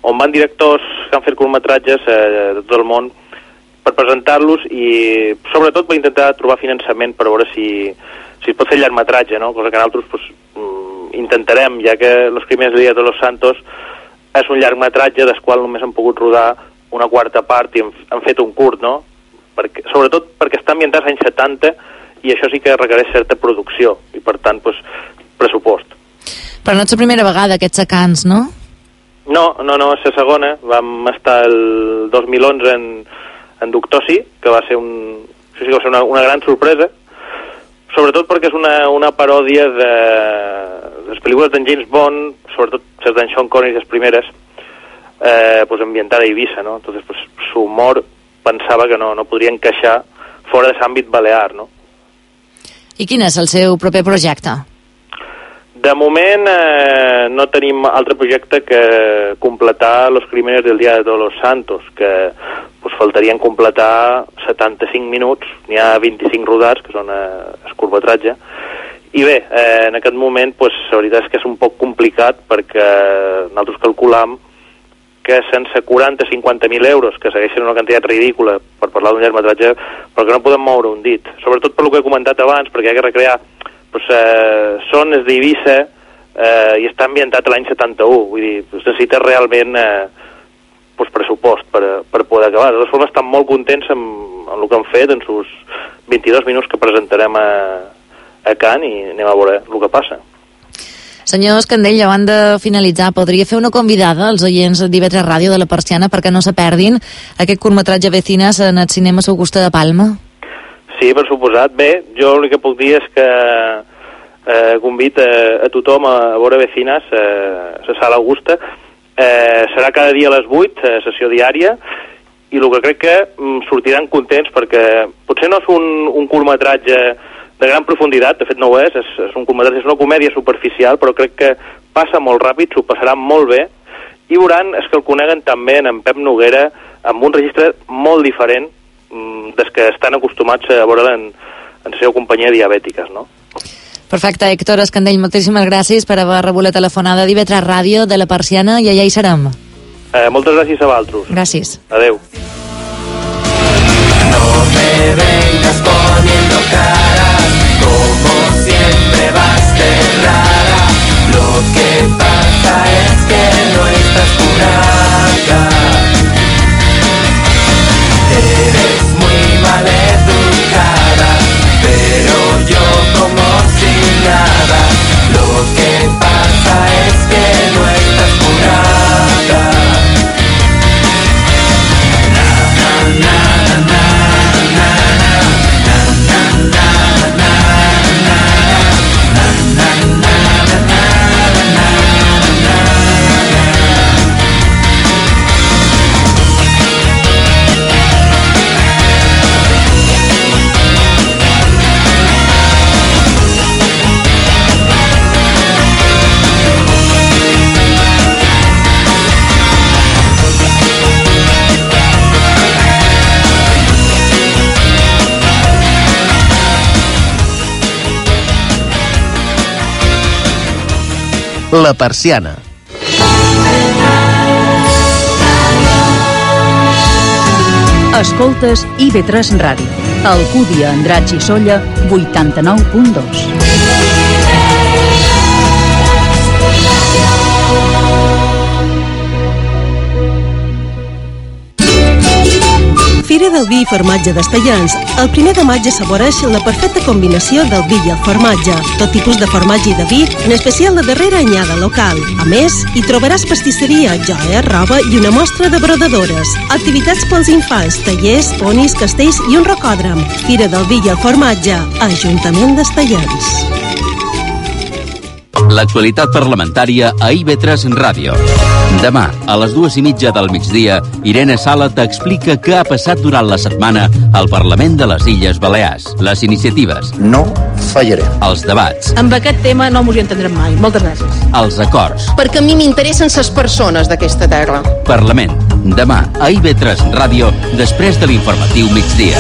on van directors que han fet curtmetratges de tot el món per presentar-los i sobretot per intentar trobar finançament per veure si es pot fer llargmetratge, no? Cosa que nosaltres pues, intentarem, ja que Los Crímenes del Día de los Santos és un llargmetratge del qual només han pogut rodar una quarta part i han fet un curt, no? Sobretot perquè està ambientat als anys 70 i això sí que requereix certa producció i per tant pues, pressupost. Però no és la primera vegada aquests secants, no? No, és la segona. Vam estar el 2011 en Ductosi, que va ser una gran sorpresa, sobretot perquè és una paròdia de les pel·lícules d'en James Bond, sobretot les d'en Sean Connery, les primeres, pues ambientada a Eivissa, no? Entonces, pues, su humor pensava que no podria encaixar fora de l'àmbit balear, no? I quin és el seu proper projecte? De moment no tenim altre projecte que completar Los Crímenes del Día de Todos los Santos, que pues, faltarien completar 75 minuts, n'hi ha 25 rodats, que són el curtmetratge, i bé, en aquest moment pues, la veritat és que és un poc complicat perquè nosaltres calculam que sense 40-50.000 euros, que segueixen una quantitat ridícula per parlar d'un llargmetratge, però que no podem moure un dit, sobretot per lo que he comentat abans, perquè hi ha que recrear pues, són d'Eivissa i està ambientat a l'any 71, vull dir, necessita realment pues, pressupost per poder acabar. De totes formes, estan molt contents amb el que han fet en sus 22 minuts que presentarem a Can i anem a veure el que passa. Senyor Escandell, abans de finalitzar, podria fer una convidada als oients d'IV3 Ràdio de la Persiana perquè no se perdin aquest curtmetratge Vecinas en el cinema Augusta de Palma? Sí, per suposat. Bé, jo l'únic que puc dir és que convito a tothom a veure Vecinas a la sala Augusta. Serà cada dia a les 8, sessió diària, i el que crec que sortiran contents perquè potser no és un curtmetratge de gran profunditat, de fet no ho és un curtmetratge, és una comèdia superficial, però crec que passa molt ràpid, s'ho passaran molt bé, i veuran, és que el coneguen també en Pep Noguera, amb un registre molt diferent des que estan acostumats a veure en la seva companyia diabètiques, no? Perfecte, Héctor Escandell, moltíssimes gràcies per haver rebut la telefonada d'IV3 Ràdio de la Persiana i allà hi serem. Moltes gràcies a vosaltres. Gràcies. Adeu. No me vengas poniendo caras, como siempre vas de rara. Lo que pasa es que no estás curada. Eres muy mal educada, pero yo como si nada. Lo que pasa es que no estás curada. Na, na, na, na. La Persiana. Escoltes IB3 Ràdio. Alcúdia, Andratx i Solla, 89.2. Fira del vi i formatge d'Estellans. El 1 de maig assaboreix la perfecta combinació del vi i el formatge. Tot tipus de formatge i de vi, en especial la darrera anyada local. A més, hi trobaràs pastisseria, joia, roba i una mostra de brodadores. Activitats pels infants, tallers, ponis, castells i un rocòdrom. Fira del vi i el formatge. Ajuntament d'Estellans. L'actualitat parlamentària a IB3 Ràdio. Demà, a les 2:30 del migdia, Irene Sala t'explica què ha passat durant la setmana al Parlament de les Illes Balears. Les iniciatives. No fallarem. Els debats. Amb aquest tema no m'ho entendrem mai. Moltes gràcies. Els acords. Perquè a mi m'interessen les persones d'aquesta terra. Parlament. Demà, a IB3 Ràdio, després de l'informatiu migdia.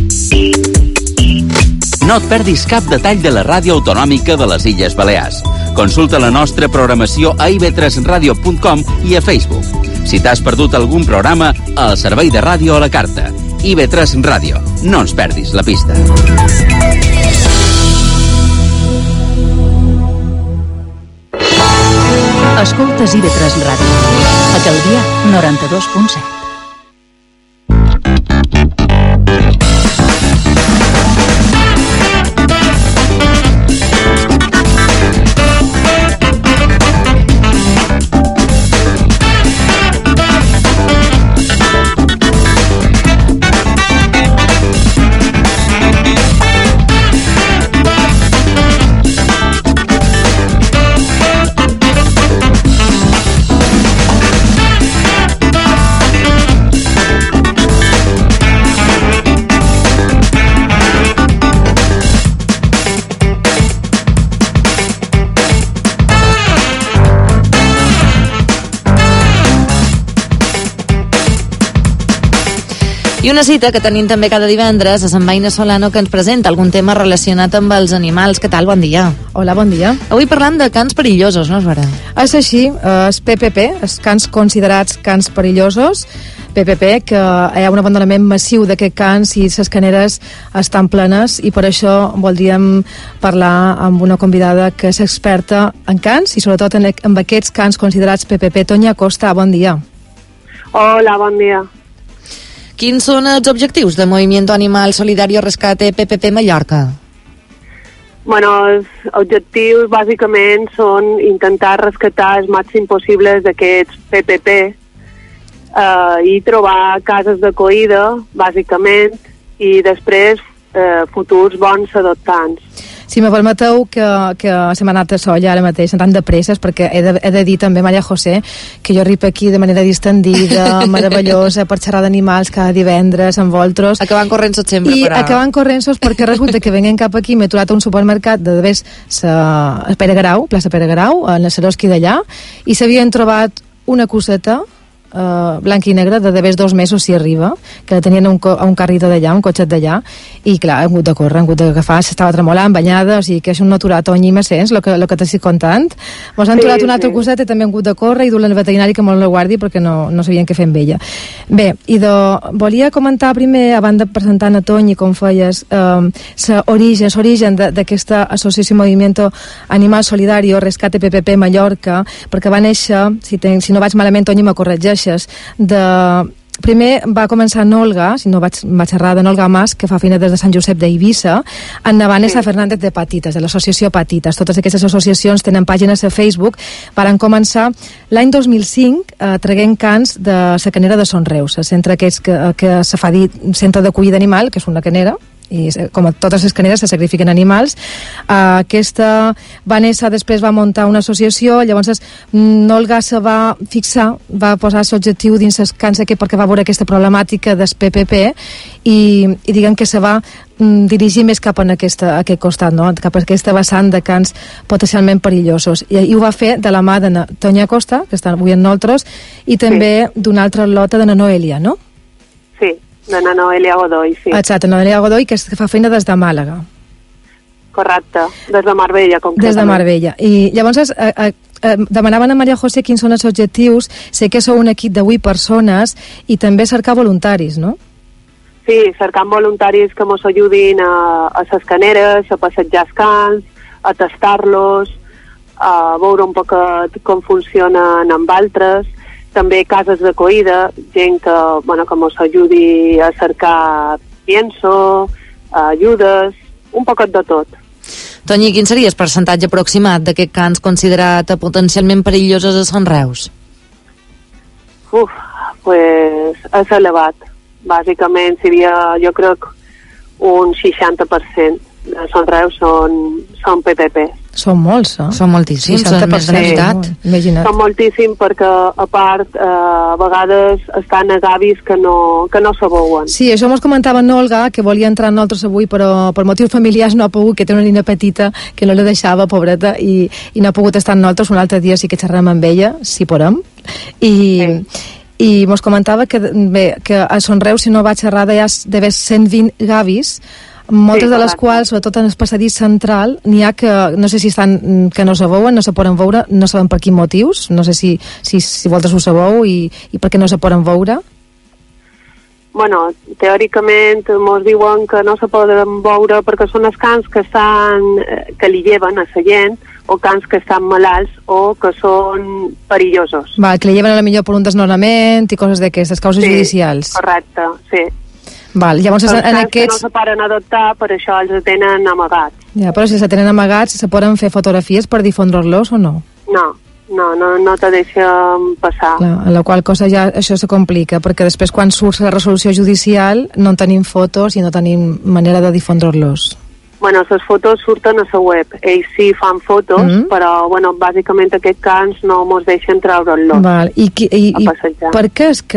No et perdis cap detall de la ràdio autonòmica de les Illes Balears. Consulta la nostra programació a ib3radio.com i a Facebook. Si t'has perdut algun programa, al servei de ràdio a la carta. IB3 Ràdio. No ens perdis la pista. Escoltes IB3 Ràdio. A Calvià, 92.7. I una cita que tenim també cada divendres a Sant Maina Solano, que ens presenta algun tema relacionat amb els animals. Què tal? Bon dia. Hola, bon dia. Avui parlant de cans perillosos, no és vera? És així, és PPP, els cans considerats cans perillosos, PPP, que hi ha un abandonament massiu d'aquests cans i les caneres estan plenes, i per això voldríem parlar amb una convidada que és experta en cans i sobretot en aquests cans considerats PPP. Tonya Costa, bon dia. Hola, bon dia. Quins són els objectius de Movimiento Animal Solidario Rescate PPP Mallorca? Bueno, els objectius bàsicament són intentar rescatar el màxim possible d'aquests PPP i trobar cases d'acollida, bàsicament, i després futurs bons adoptants. Si me permeteu que se m'ha anat a Solla ara mateix, tan de presses, perquè he de dir també, Maria José, que jo arribo aquí de manera distendida, meravellosa, per xerrar d'animals cada divendres, amb vosaltres. Acabant corrents sempre. I acabant corrents perquè resulta que venint cap aquí m'he trobat a un supermercat de devers a Pere Garau, plaça Pere Garau, a Naceroski d'allà, i s'havien trobat una coseta blanc i negre de devers 2 mesos si arriba, que la tenien a un carrito d'allà, un cotxet d'allà, i clar, hem hagut de córrer, hem hagut d'agafar, s'estava tremolant, banyada, o sigui que és un naturat, Tony, me sents, el que t'estic contant. Mos han trobat una altra coseta i també hem hagut de córrer i dur-la al veterinari que molt la guardi perquè no sabien què fer amb ella. Bé, volia comentar primer, abans de presentar a Tony, com feies, l'origen d'aquesta associació Movimiento Animal Solidario Rescate PPP Mallorca, perquè va néixer, si no vaig malament, Tony, me corregeixes, primer va començar en Olga, si no vaig xerrar de Olga Mas, que fa feina des de Sant Josep d'Eivissa, en Vanessa Fernández de Patites, de l'associació Patites. Totes aquestes associacions tenen pàgines a Facebook. Van començar l'any 2005 traguent cans de la canera de Son Reus, el centre aquest que se fa dir centre d'acollida d'animal, que és una canera, i com a totes les caneres se sacrifiquen animals. Aquesta Vanessa després va muntar una associació, llavors Olga se va fixar, va posar l'objectiu dins els cans perquè va veure aquesta problemàtica del PPP i diguem que se va dirigir més cap a aquest costat, no? Cap a aquesta vessant de cans potencialment perillosos, i ho va fer de la mà de Tonya Costa, que està avui amb nosaltres, i també d'una altra lota de na Noelia, no? Sí, de na Noelia Godoy, sí. Exacte, Noelia Godoy, que fa feina des de Màlaga. Correcte, des de Marbella, concretament. Des de Marbella. I llavors demanaven a Maria José quins són els objectius. Sé que sou un equip de 8 persones i també cercar voluntaris, no? Sí, cercant voluntaris que ens ajudin a les caneres, a passejar els cans, a tastar-los, a veure un poc com funcionen amb altres, també cases d'acollida, gent que ens ajudi a cercar pienso, ajudes, un poquet de tot. Toni, quin seria el percentatge aproximat d'aquests cans considerat potencialment perillosos a Sant Reus? És elevat. Bàsicament seria, jo crec, un 60% de Sant Reus són PPP. Són molts, eh? Són moltíssims, són més de la meitat. Són moltíssims perquè, a part, a vegades estan a gavis que no se veuen. Sí, això mos comentava Olga, que volia entrar amb nosaltres avui, però per motius familiars no ha pogut, que té una nina petita que no la deixava, pobreta, i no ha pogut estar amb nosaltres. Un altre dia sí que xerrem amb ella, si podem. I mos comentava que a Son Reus, si no vaig errada, hi ha d'haver 120 gavis moltes de les quals, sobretot en el passadís central, n'hi ha que no sé si estan, que no se veuen, no se poden veure, no sabem per quins motius, no sé si vosaltres ho sabeu i per què no se poden veure. Bueno, teòricament mos diuen que no se poden veure perquè són els cans que li lleven a la gent, o cans que estan malalts o que són perillosos. Que li lleven a la millor per un desnonament i coses d'aquestes, causes judicials. Correcte, sí. Llavors, en aquests... que no se poden adoptar, per això els tenen amagats. Ja, però si se tenen amagats, se poden fer fotografies per difondre-los o no? No te deixen passar. En la qual cosa ja això se complica, perquè després quan surt la resolució judicial no en tenim fotos i no tenim manera de difondre-los. Bueno, les fotos surten a la web. Ells sí fan fotos, però, bàsicament aquests cans no mos deixen treure-los a passejar. Per què és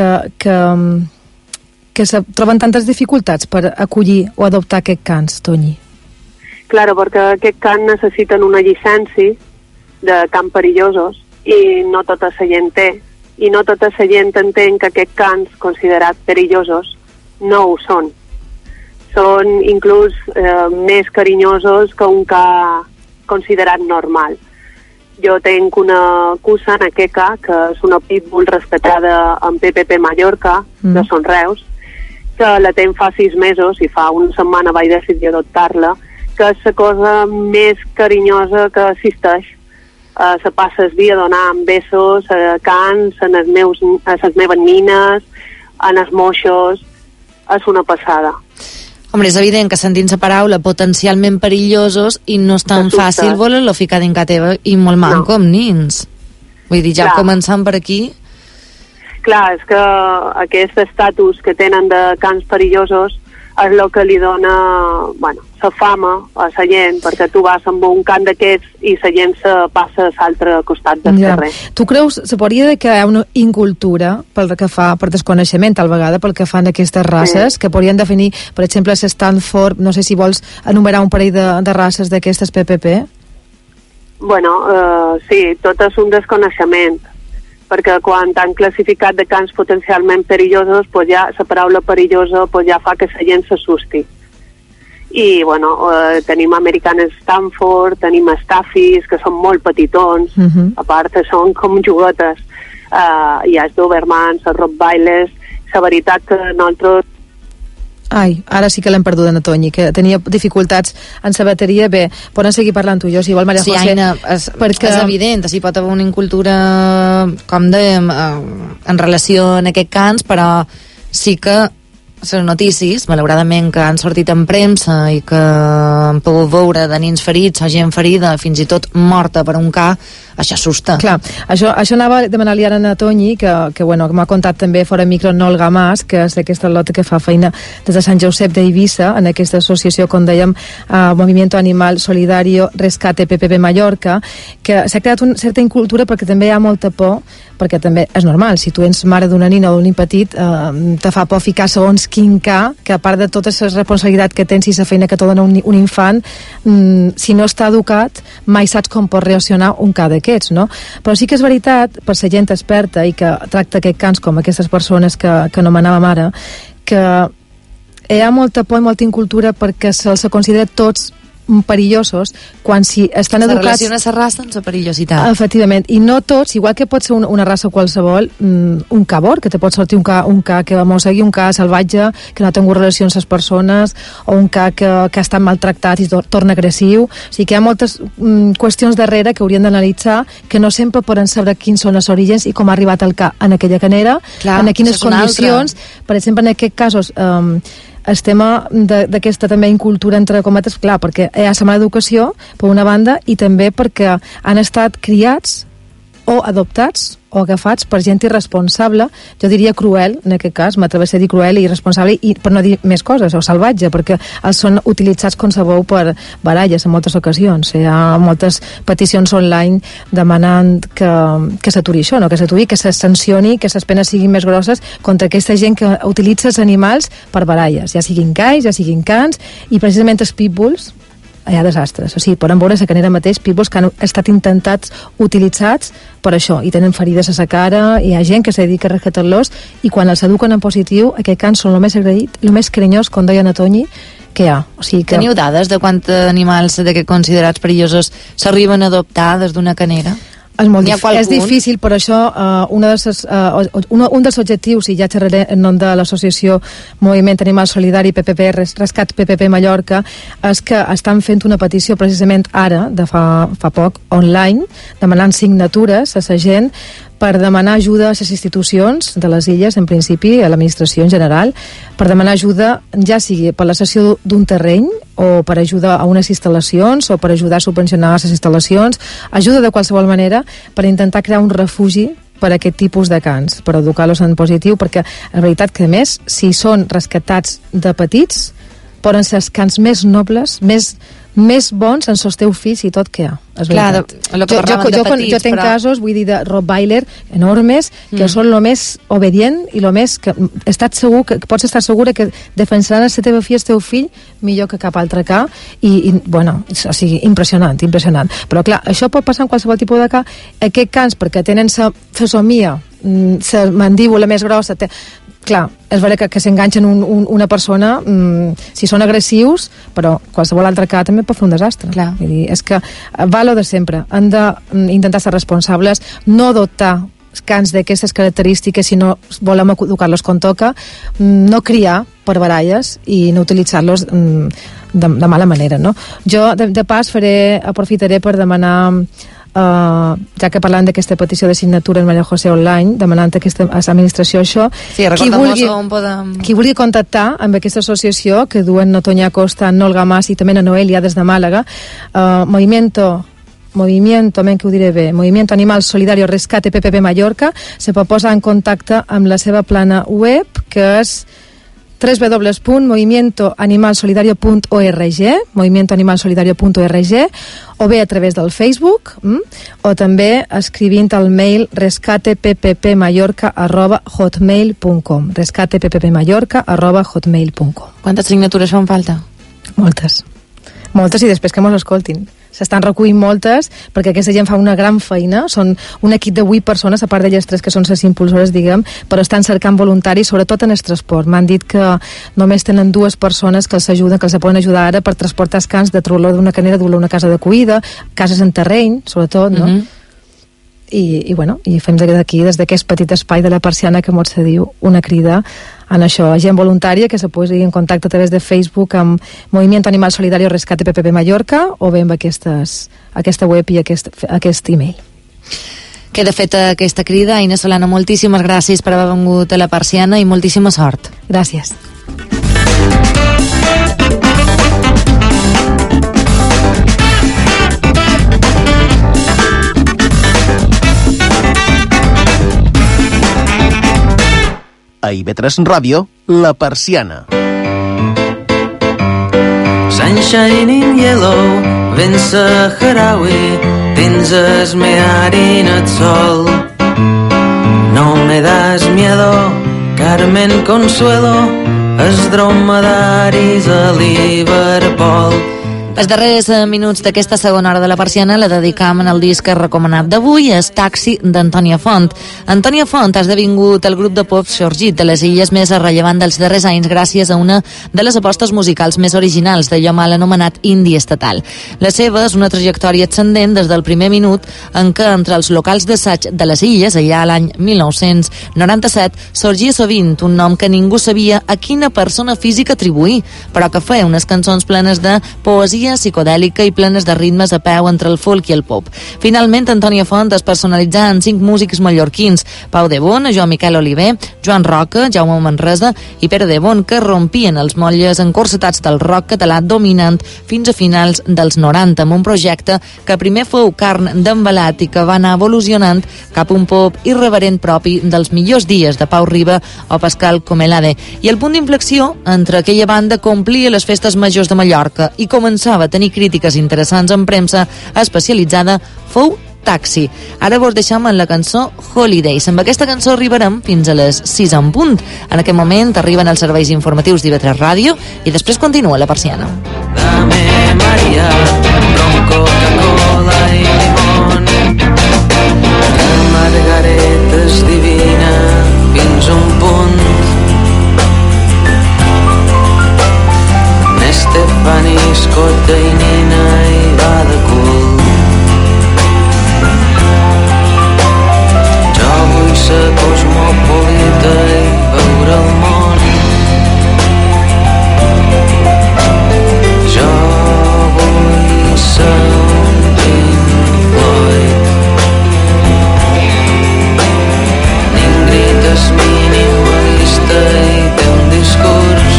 que se troben tantes dificultats per acollir o adoptar aquests cans, Tonyi? Claro, perquè aquests cans necessiten una llicència de cans perillosos i no tota la gent té. I no tota la gent entén que aquests cans considerats perillosos no ho són. Són inclús més carinyosos que un ca considerat normal. Jo tenc una cusa, una queca, que és una pitbull rescatada en PPP Mallorca, de Son Reus, que la tenc fa 6 mesos i fa una setmana vaig decidir adoptar-la, que és la cosa més carinyosa que existeix. Se passa el dia donant besos a cans, a les meves nines, a els moixos. És una passada. Home, és evident que sentint la paraula potencialment perillosos i no és tan fàcil voler-lo ficar dins casa teva i molt manco amb nins. Vull dir, ja començant per aquí... Clar, és que aquest estatus que tenen de cans perillosos és el que li dona, la fama a la gent, perquè tu vas amb un can d'aquests i la gent se passa a l'altre costat del carrer. Tu creus, se podria que hi ha una incultura pel que fa, per desconeixement tal vegada, pel que fan aquestes races, que podrien definir, per exemple, Stanford, no sé si vols enumerar un parell de races d'aquestes PPP? Sí, tot és un desconeixement, perquè quan t'han classificat de cans potencialment perillosos, ja la paraula perillosa ja fa que la gent s'assusti. I, tenim americanes Stanford, tenim Staffys, que són molt petitons, a part són com juguetes. Hi ha els Dobermans, els Rottweilers. La veritat que nosaltres... Ai, ara sí que l'hem perdut en Tonyi, que tenia dificultats en la bateria. Bé, poden seguir parlant tu i jo, si vol, Maria José. Sí, Aina, és evident, si pot haver una incultura, com dèiem, en relació a aquests cans, però sí que les notícies, malauradament, que han sortit en premsa i que han pogut veure de nins ferits o gent ferida, fins i tot morta per un ca, això assusta. Clar, això anava a demanar-li ara a Tonyi, que m'ha contat també fora micro Nolga Mas, que és d'aquesta lota que fa feina des de Sant Josep d'Eivissa, en aquesta associació, com dèiem, Movimiento Animal Solidario Rescate PPP Mallorca, que s'ha creat una certa incultura perquè també hi ha molta por, perquè també és normal, si tu ets mare d'una nina o d'un nin petit, te fa por ficar segons quin ca, que a part de tota la responsabilitat que tens i la feina que te dona un infant, si no està educat, mai saps com pot reaccionar un ca d'aquests, no? Però sí que és veritat, per la gent experta i que tracta aquests cans com aquestes persones que anomenàvem ara, que hi ha molta por i molta incultura perquè se'ls considera tots perillosos, quan si estan educats... Se relaciona la raça amb la perillositat. Efectivament, i no tots, igual que pot ser una raça qualsevol, un ca bord, que te pot sortir un ca que va mossegui, un ca salvatge, que no ha tingut relacions amb les persones, o un ca que ha estat maltractat i torna agressiu. O sigui que hi ha moltes qüestions darrere que haurien d'analitzar, que no sempre poden saber quins són els orígens i com ha arribat el ca en aquella canera, en quines condicions. Per exemple, en aquests casos... el tema d'aquesta també incultura entre cometes, clar, perquè hi ha la mala educació per una banda i també perquè han estat criats o adoptats o agafats per gent irresponsable, jo diria cruel en aquest cas, m'atreveixo a dir cruel i irresponsable, i per no dir més coses, o salvatge, perquè els són utilitzats, com sabeu, per baralles en moltes ocasions. Hi ha moltes peticions online demanant que s'aturi això, no? Que s'aturi, que se sancioni, que les penes siguin més grosses contra aquesta gent que utilitza els animals per baralles, ja siguin gais, ja siguin cans, i precisament els pitbulls hi ha desastres. O sigui, poden veure la canera mateix pívols que han estat intentats utilitzats per això, i tenen ferides a la cara, hi ha gent que se dedica a rescatar-los, i quan els eduquen en positiu, aquests cans són el més agraït, el més carinyós, com deia Toni, que hi ha. O sigui que... Teniu dades de quants animals de considerats perillosos s'arriben a adoptar des d'una canera? És difícil, per això un dels objectius, i ja xerraré en nom de l'associació Moviment Animal Solidari PPP, Rescat PPP Mallorca, és que estan fent una petició precisament ara, de fa poc, online, demanant signatures a la gent per demanar ajuda a les institucions de les illes, en principi, a l'administració en general, per demanar ajuda, ja sigui per la cessió d'un terreny, o per ajudar a unes instal·lacions, o per ajudar a subvencionar les instal·lacions, ajuda de qualsevol manera per intentar crear un refugi per a aquest tipus de cans, per educar-los en positiu, perquè la veritat que, a més, si són rescatats de petits, poden ser els cans més nobles, més bons en els teus fills i tot que hi ha. Clar, jo tenc casos, vull dir, de Rottweiler enormes, que són el més obedient i el més que pots estar segura que defensaran la teva filla, el teu fill, millor que cap altre ca, i bueno, o sigui, impressionant. Però clar, això pot passar en qualsevol tipus de ca. Aquests cans, perquè tenen la fesomia, la mandíbula més grossa, clar, és vera que s'enganxen una persona, si són agressius, però qualsevol altre cas també pot fer un desastre. Vull dir, és que val lo de sempre, han d'intentar ser responsables, no adoptar cans d'aquestes característiques si no volem educar-los com toca, no criar per baralles i no utilitzar-los de mala manera, no? Jo de pas aprofitaré per demanar, ja que parlant d'aquesta petició de signatura en Maria José Online, demanant a l'administració això, qui vulgui contactar amb aquesta associació que duen Toña Costa, Olga Mas i també a Noelia des de Màlaga, Movimiento Animal Solidario Rescate PPP Mallorca, se pot posar en contacte amb la seva plana web, que és www.movimientoanimalsolidario.org, o bé a través del Facebook, o també escrivint al mail rescateppmallorca@hotmail.com, rescateppmallorca@hotmail.com. Quantes signatures fan falta? Moltes, i després que mos escoltin. S'estan recollint moltes, perquè aquesta gent fa una gran feina, són un equip de 8 persones, a part d'elles 3 que són les impulsores, diguem, però estan cercant voluntaris, sobretot en el transport. M'han dit que només tenen 2 persones que els ajuden, que els poden ajudar ara per transportar els cans, de trobar d'una canera, dur-lo a una casa d'acollida, cases en terreny, sobretot, no? I fem d'aquí, des d'aquest petit espai de la Persiana, que se diu, una crida en això, gent voluntària que se posi en contacte a través de Facebook amb Movimiento Animal Solidario Rescate PPP Mallorca, o bé amb aquesta web i aquest e-mail. Queda feta aquesta crida. Aina Solana, moltíssimes gràcies per haver vengut a la Persiana i moltíssima sort. Gràcies. A IB3 Ràdio, La Persiana. Sunshine in yellow, vent saharaui, tens esmear-hi el sol. No me das miedo, Carmen Consuelo, els dromedaris a Liverpool. Els darrers minuts d'aquesta segona hora de la Persiana la dedicam en el disc recomanat d'avui, és Taxi d'Antònia Font. Antònia Font ha esdevingut el grup de pop sorgit de les illes més rellevant dels darrers anys gràcies a una de les apostes musicals més originals d'allò mal anomenat indie estatal. La seva és una trajectòria ascendent des del primer minut en què entre els locals d'assaig de les illes, allà a l'any 1997, sorgia sovint un nom que ningú sabia a quina persona física atribuir, però que feia unes cançons plenes de poesia psicodèlica i plenes de ritmes a peu entre el folk i el pop. Finalment, Antònia Font es personalitzà en 5 músics mallorquins: Pau de Bon, Joan Miquel Oliver, Joan Roca, Jaume Manresa i Pere de Bon, que rompien els motlles encorsetats del rock català dominant fins a finals dels 90, amb un projecte que primer fou carn d'embalat i que va anar evolucionant cap a un pop irreverent propi dels millors dies de Pau Riba o Pascal Comelade. I el punt d'inflexió entre aquella banda complia les festes majors de Mallorca i començava a tenir crítiques interessants en premsa especialitzada fou Taxi. Ara vos deixem amb la cançó Holidays. Amb aquesta cançó arribarem fins a les 6 en punt. En aquest moment arriben els serveis informatius d'IV3 Ràdio i després continua La Persiana. Dame María, con Coca-Cola y limón. La margareta és divina fins a un punt. N'Estefanis, Cota i Nina i va de cul. Jo vull ser cosmopolita i veure el món. Jo vull ser un Pink Floyd. N'Ingrid és minimalista i té un discurs.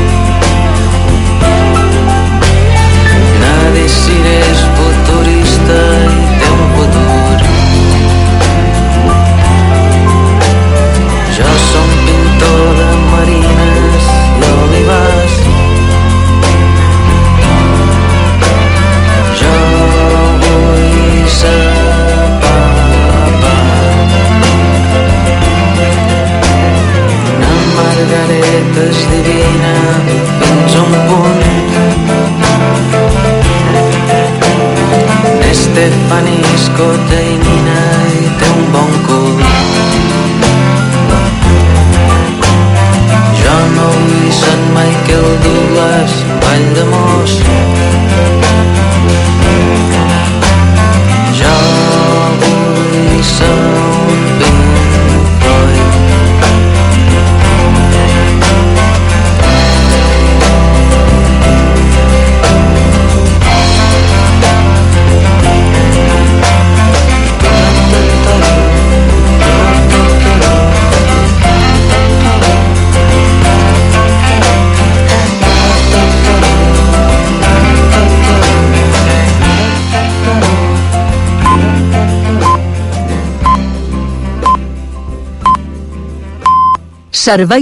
Nadie Sire és futurista i té un futur. Jo som pintor de marines i olivars. Jo vull ser papa. La margareta és divina fins a un punt. N'Estefanis, Cota i Nina i té un bon cul. Jo no vull ser Michael Douglas, Valldemós. Jo vull ser un Pink Floyd. Servei